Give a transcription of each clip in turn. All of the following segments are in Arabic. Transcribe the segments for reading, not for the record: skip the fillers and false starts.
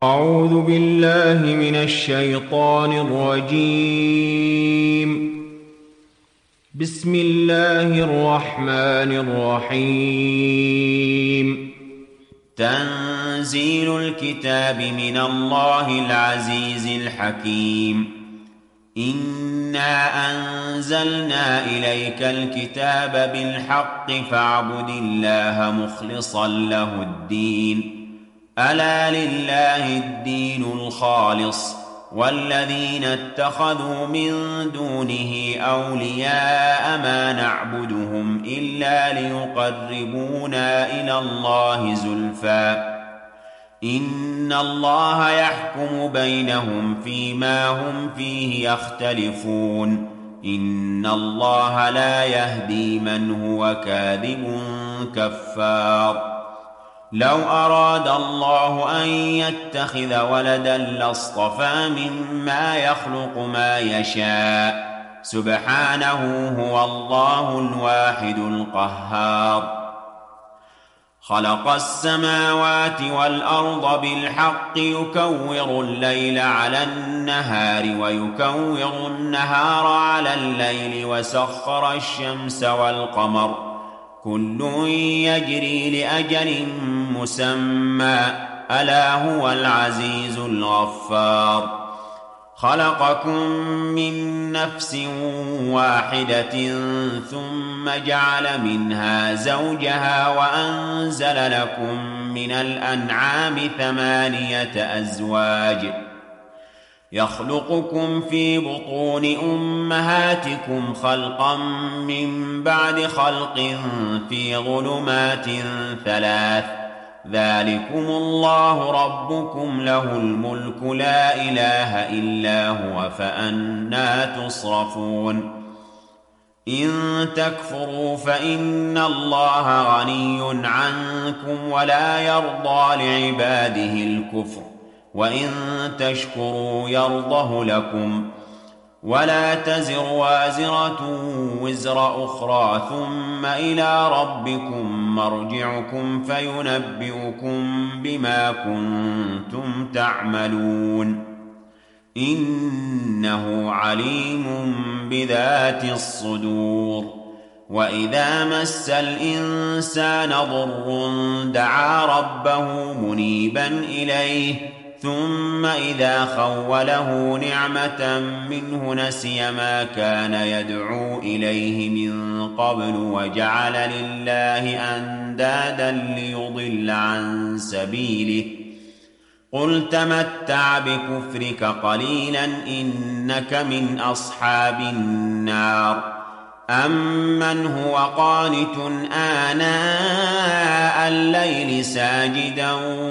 أعوذ بالله من الشيطان الرجيم. بسم الله الرحمن الرحيم. تنزيل الكتاب من الله العزيز الحكيم. إنا أنزلنا إليك الكتاب بالحق فاعبد الله مخلصا له الدين. ألا لله الدين الخالص والذين اتخذوا من دونه أولياء ما نعبدهم إلا ليقربونا إلى الله زلفى إن الله يحكم بينهم فيما هم فيه يختلفون إن الله لا يهدي من هو كاذب كفار. لو أراد الله أن يتخذ ولدا لاصطفى مما يخلق ما يشاء سبحانه هو الله الواحد القهار. خلق السماوات والأرض بالحق يكور الليل على النهار ويكور النهار على الليل وسخر الشمس والقمر كل يجري لأجل مسمى ألا هو العزيز الغفار. خلقكم من نفس واحدة ثم جعل منها زوجها وأنزل لكم من الأنعام 8 أزواج يخلقكم في بطون أمهاتكم خلقا من بعد خلق في ظلمات 3 ذلكم الله ربكم له الملك لا إله إلا هو فأنى تصرفون. إن تكفروا فإن الله غني عنكم ولا يرضى لعباده الكفر وإن تشكروا يرضه لكم ولا تزر وازرة وزر أخرى ثم إلى ربكم مرجعكم فينبئكم بما كنتم تعملون إنه عليم بذات الصدور. وإذا مس الإنسان ضر دعا ربه منيبا إليه ثم إذا خوله نعمة منه نسي ما كان يدعو إليه من قبل وجعل لله أندادا ليضل عن سبيله قل تمتع بكفرك قليلا إنك من أصحاب النار. أمن هو قانت آناء الليل ساجدا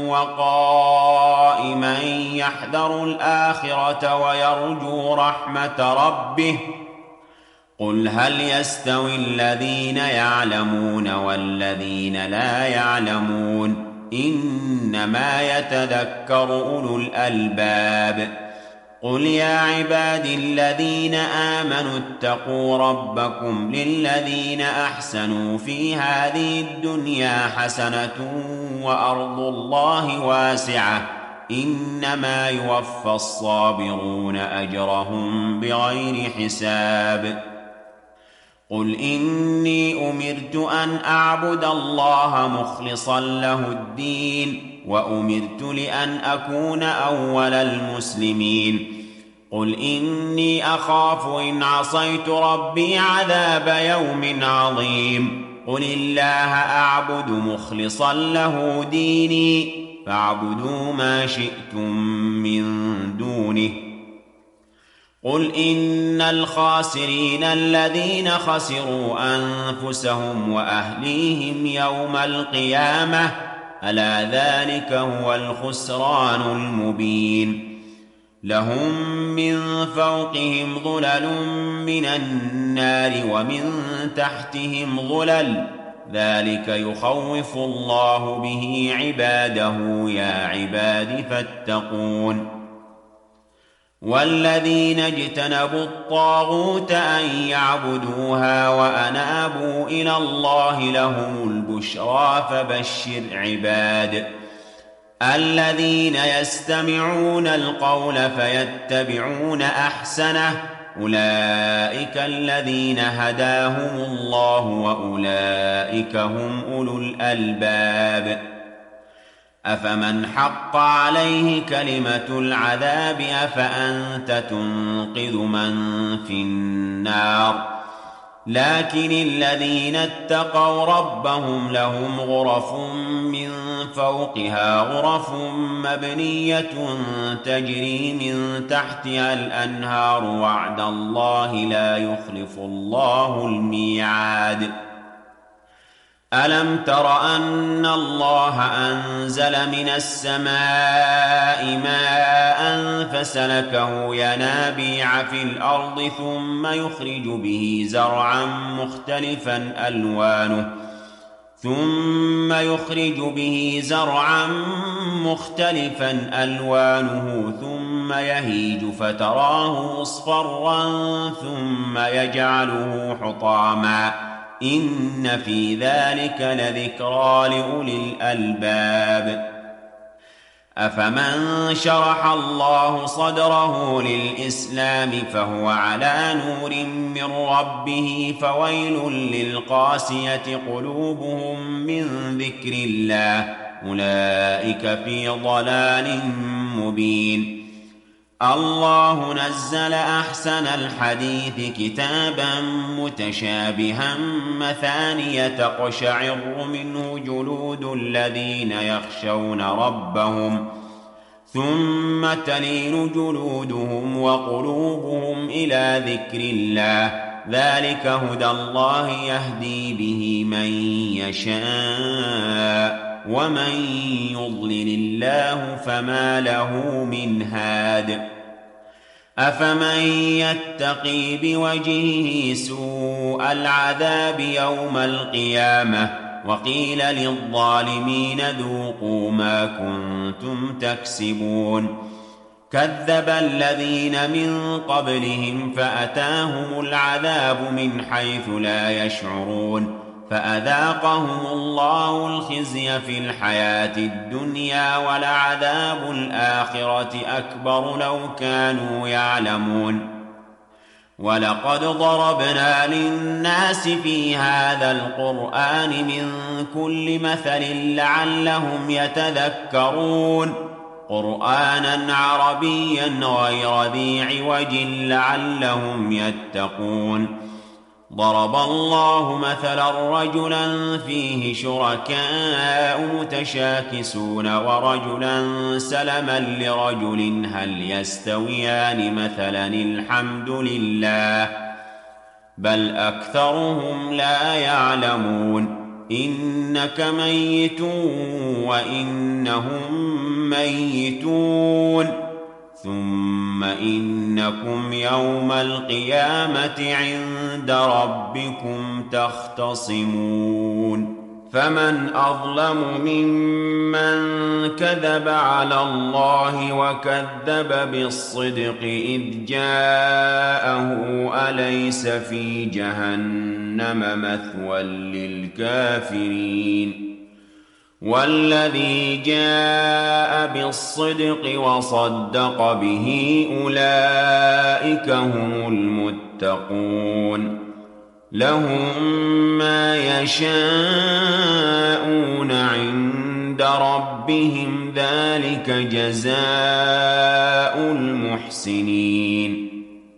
وقائما يحذر الآخرة ويرجو رحمة ربه قل هل يستوي الذين يعلمون والذين لا يعلمون إنما يتذكر أولو الألباب. قل يا عبادي الذين آمنوا اتقوا ربكم للذين أحسنوا في هذه الدنيا حسنة وأرض الله واسعة إنما يوفى الصابرون أجرهم بغير حساب. قل إني أمرت أن أعبد الله مخلصا له الدين وأمرت لأن أكون أول المسلمين. قل إني أخاف إن عصيت ربي عذاب يوم عظيم. قل الله أعبد مخلصا له ديني فاعبدوا ما شئتم من دونه. قل إن الخاسرين الذين خسروا أنفسهم وأهليهم يوم القيامة ألا ذلك هو الخسران المبين. لهم من فوقهم ظلل من النار ومن تحتهم ظلل ذلك يخوف الله به عباده يا عباد فاتقون. والذين اجتنبوا الطاغوت أن يعبدوها وأنابوا إلى الله لهم البشرى فبشر عباد. الذين يستمعون القول فيتبعون أحسنه أولئك الذين هداهم الله وأولئك هم أولو الألباب أفمن حق عليه كلمة العذاب أفأنت تنقذ من في النار لكن الذين اتقوا ربهم لهم غرف من فوقها غرف مبنية تجري من تحتها الأنهار وعد الله لا يخلف الله الميعاد ألم تر أن الله أنزل من السماء ماء فسلكه ينابيع في الأرض ثم يخرج به زرعا مختلفا ألوانه ثم يهيج فتراه مصفرا ثم يجعله حطاما إن في ذلك لذكرى لأولي الألباب أفمن شرح الله صدره للإسلام فهو على نور من ربه فويل للقاسية قلوبهم من ذكر الله أولئك في ضلال مبين الله نزل أحسن الحديث كتابا متشابها مثانية تقشعر منه جلود الذين يخشون ربهم ثم تلين جلودهم وقلوبهم إلى ذكر الله ذلك هدى الله يهدي به من يشاء ومن يضلل الله فما له من هاد أفمن يتقي بوجهه سوء العذاب يوم القيامة وقيل للظالمين ذوقوا ما كنتم تكسبون كذب الذين من قبلهم فأتاهم العذاب من حيث لا يشعرون فأذاقهم الله الخزي في الحياة الدنيا ولعذاب الآخرة أكبر لو كانوا يعلمون ولقد ضربنا للناس في هذا القرآن من كل مثل لعلهم يتذكرون قرآنا عربيا غير ذي عوج لعلهم يتقون ضرب الله مثلا رجلا فيه شركاء متشاكسون ورجلا سلما لرجل هل يستويان مثلا الحمد لله بل أكثرهم لا يعلمون إنك ميت وإنهم ميتون ثم إنكم يوم القيامة عند ربكم تختصمون فمن أظلم ممن كذب على الله وكذب بالصدق إذ جاءه أليس في جهنم مثوى للكافرين والذي جاء بالصدق وصدق به أولئك هم المتقون لهم ما يشاءون عند ربهم ذلك جزاء المحسنين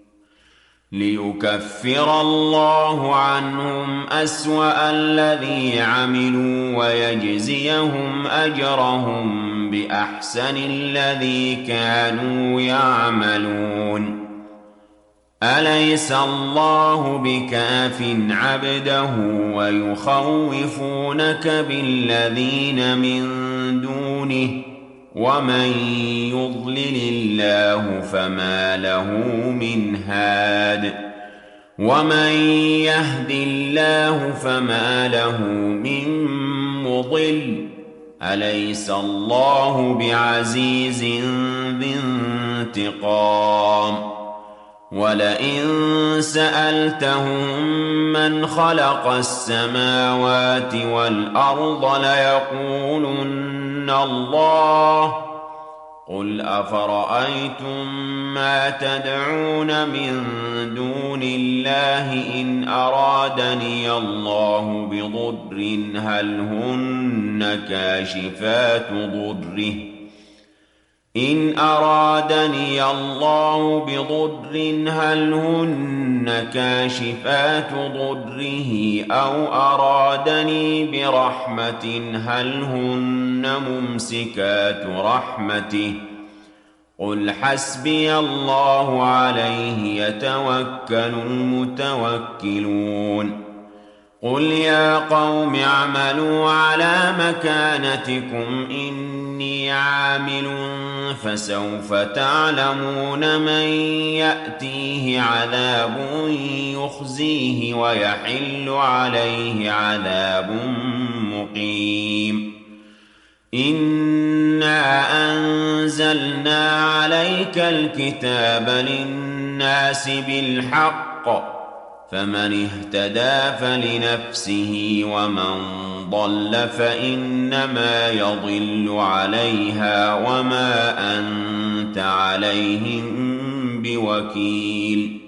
ليكفر الله عنهم أسوأ الذي عملوا ويجزيهم أجرهم بأحسن الذي كانوا يعملون أليس الله بكاف عبده ويخوفونك بالذين من دونه ومن يضلل الله فما له من هاد ومن يهد الله فما له من مضل أليس الله بعزيز ذي انتقام ولئن سألتهم من خلق السماوات والأرض ليقولن الله قل أفرأيتم ما تدعون من دون الله إن أرادني الله بضر هل هن كاشفات ضره إن أرادني الله بضر هل هن كاشفات ضره أو أرادني برحمة هل هن ممسكات رحمته قل حسبي الله عليه يتوكل المتوكلون قل يا قوم اعملوا على مكانتكم إني عامل فسوف تعلمون من يأتيه عذاب يخزيه ويحل عليه عذاب مقيم إنا أنزلنا عليك الكتاب للناس بالحق فمن اهتدى فلنفسه ومن ضل فإنما يضل عليها وما أنت عليهم بوكيل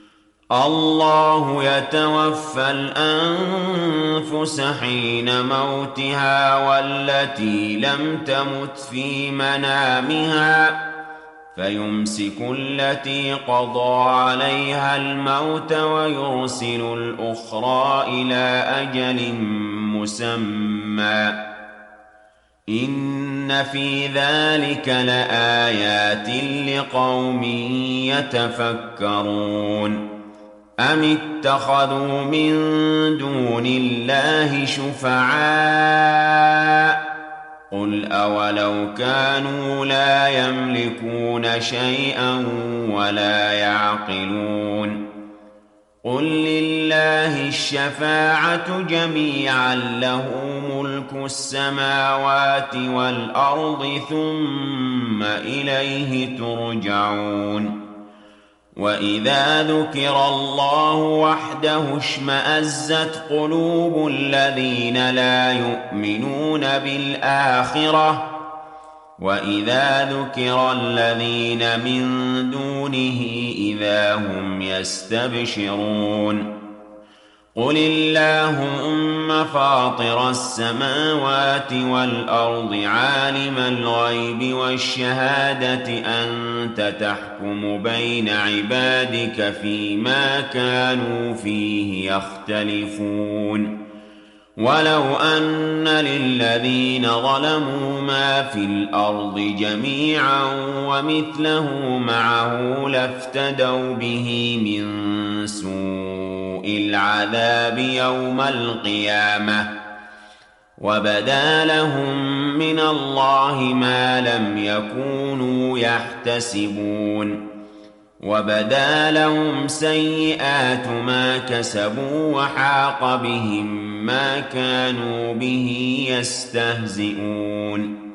الله يتوفى الأنفس حين موتها والتي لم تمت في منامها فيمسك التي قضى عليها الموت ويرسل الأخرى إلى أجل مسمى إن في ذلك لآيات لقوم يتفكرون أم اتخذوا من دون الله شفعاء قل أولو كانوا لا يملكون شيئا ولا يعقلون قل لله الشفاعة جميعا له ملك السماوات والأرض ثم إليه ترجعون وإذا ذكر الله وحده اشمأزت قلوب الذين لا يؤمنون بالآخرة وإذا ذكر الذين من دونه إذا هم يستبشرون قل اللهم فاطر السماوات والأرض عالم الغيب والشهادة أنت تحكم بين عبادك فيما كانوا فيه يختلفون ولو أن للذين ظلموا ما في الأرض جميعا ومثله معه لافتدوا به من سوء العذاب يوم القيامة وبدا لهم من الله ما لم يكونوا يحتسبون وبدا لهم سيئات ما كسبوا وحاق بهم ما كانوا به يستهزئون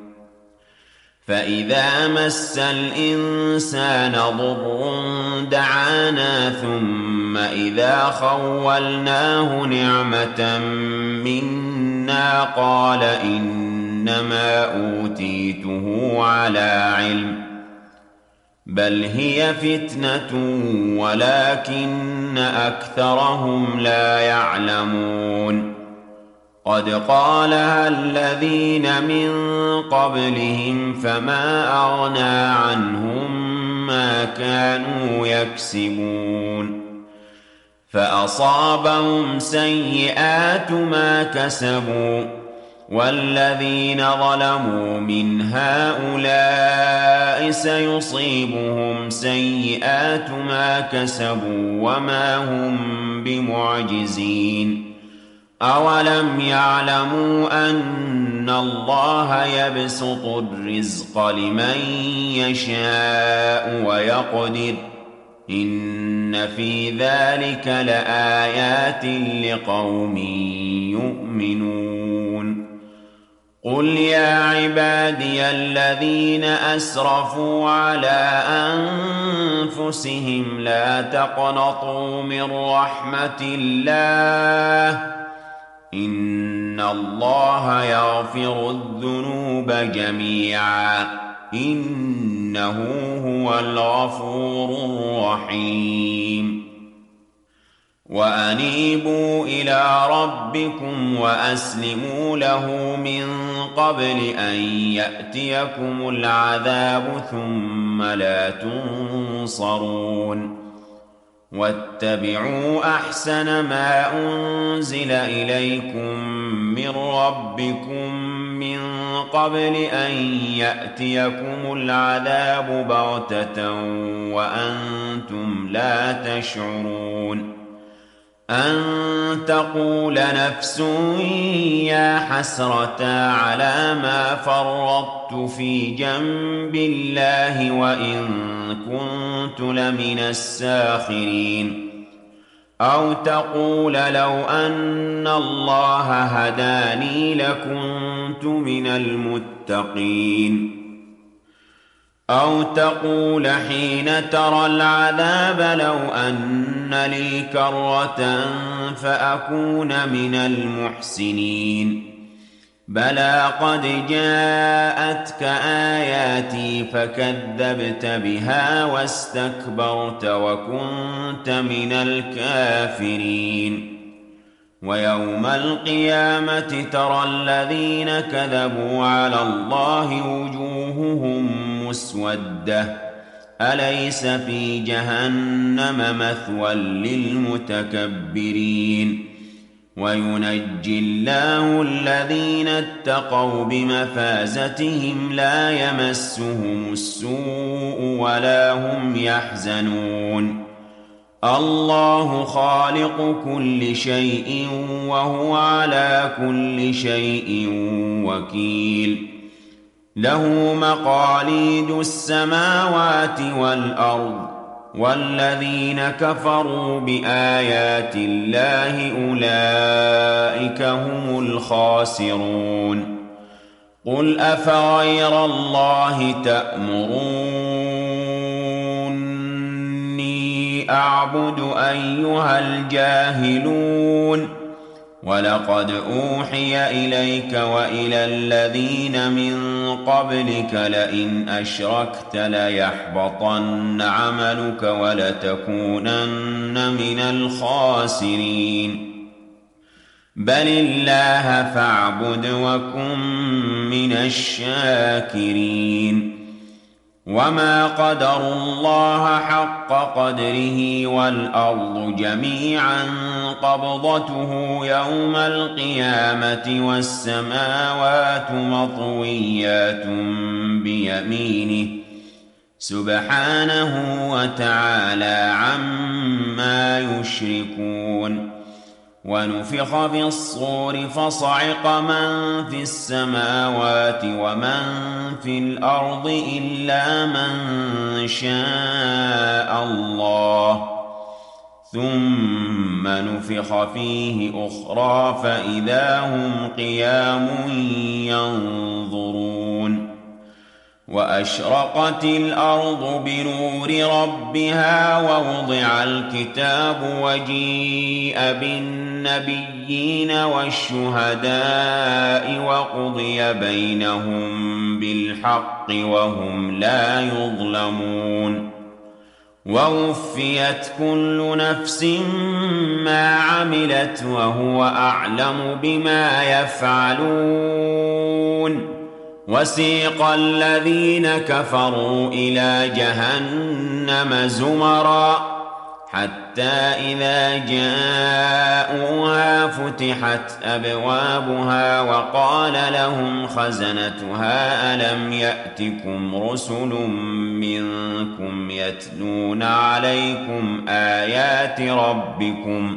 فإذا مس الإنسان ضر دعانا ثم إذا خولناه نعمة منا قال إنما أوتيته على علم بل هي فتنة ولكن أكثرهم لا يعلمون قد قالها الذين من قبلهم فما أغنى عنهم ما كانوا يكسبون فأصابهم سيئات ما كسبوا والذين ظلموا من هؤلاء سيصيبهم سيئات ما كسبوا وما هم بمعجزين أولم يعلموا أن الله يبسط الرزق لمن يشاء ويقدر إن في ذلك لآيات لقوم يؤمنون قل يا عبادي الذين أسرفوا على أنفسهم لا تقنطوا من رحمة الله إن إن الله يغفر الذنوب جميعا إنه هو الغفور الرحيم وأنيبوا إلى ربكم وأسلموا له من قبل أن يأتيكم العذاب ثم لا تنصرون واتبعوا أحسن ما أنزل إليكم من ربكم من قبل أن يأتيكم العذاب بغتة وأنتم لا تشعرون أن تقول نفس يا حسرة على ما فرطت في جنب الله وإن كنت لمن الساخرين أو تقول لو أن الله هداني لكنت من المتقين أو تقول حين ترى العذاب لو أن لي كرة فأكون من المحسنين بلى قد جاءتك آياتي فكذبت بها واستكبرت وكنت من الكافرين ويوم القيامة ترى الذين كذبوا على الله وجوههم مسودة أليس في جهنم مثوى للمتكبرين وينجي الله الذين اتقوا بمفازتهم لا يمسهم السوء ولا هم يحزنون الله خالق كل شيء وهو على كل شيء وكيل له مقاليد السماوات والأرض والذين كفروا بآيات الله أولئك هم الخاسرون قل أفغير الله تأمروني أعبد أيها الجاهلون ولقد أوحي إليك وإلى الذين من قبلك لئن أشركت ليحبطن عملك ولتكونن من الخاسرين بل الله فاعبد وكن من الشاكرين وما قدروا الله حق قدره والأرض جميعا قبضته يوم القيامة والسماوات مطويات بيمينه سبحانه وتعالى عما يشركون ونفخ في الصور فصعق من في السماوات ومن في الأرض إلا من شاء الله ثم نفخ فيه أخرى فإذا هم قيام ينظرون وأشرقت الأرض بنور ربها ووضع الكتاب وجيء بالنبيين والشهداء وقضي بينهم بالحق وهم لا يظلمون ووفيت كل نفس ما عملت وهو أعلم بما يفعلون وسيق الذين كفروا إلى جهنم زمرا حتى إذا جاءوها فتحت أبوابها وقال لهم خزنتها ألم يأتكم رسل منكم يتلون عليكم آيات ربكم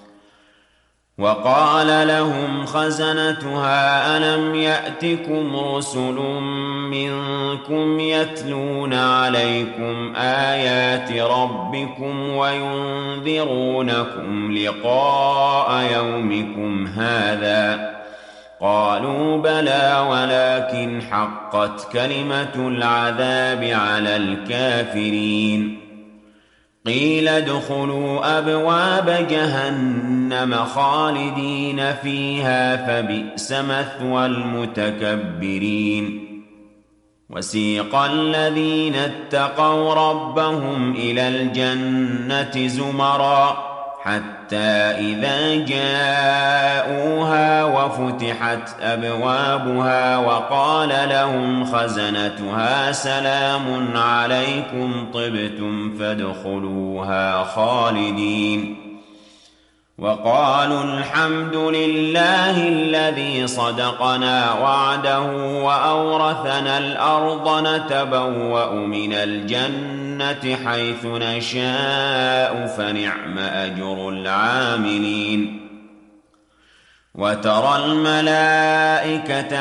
وقال لهم خزنتها ألم يأتكم رسل منكم يتلون عليكم آيات ربكم وينذرونكم لقاء يومكم هذا قالوا بلى ولكن حقت كلمة العذاب على الكافرين قيل ادخلوا أبواب جهنم خالدين فيها فبئس مثوى المتكبرين وسيق الذين اتقوا ربهم إلى الجنة زمرا حتى إذا جاءوها وفتحت أبوابها وقال لهم خزنتها سلام عليكم طبتم فادخلوها خالدين وقالوا الحمد لله الذي صدقنا وعده وأورثنا الأرض نتبوأ من الجنة حيث نشاء فنعم أجر العاملين وترى الملائكة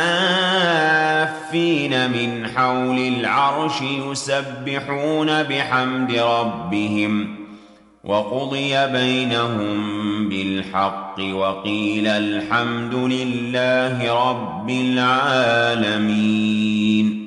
حافين من حول العرش يسبحون بحمد ربهم وقضي بينهم بالحق وقيل الحمد لله رب العالمين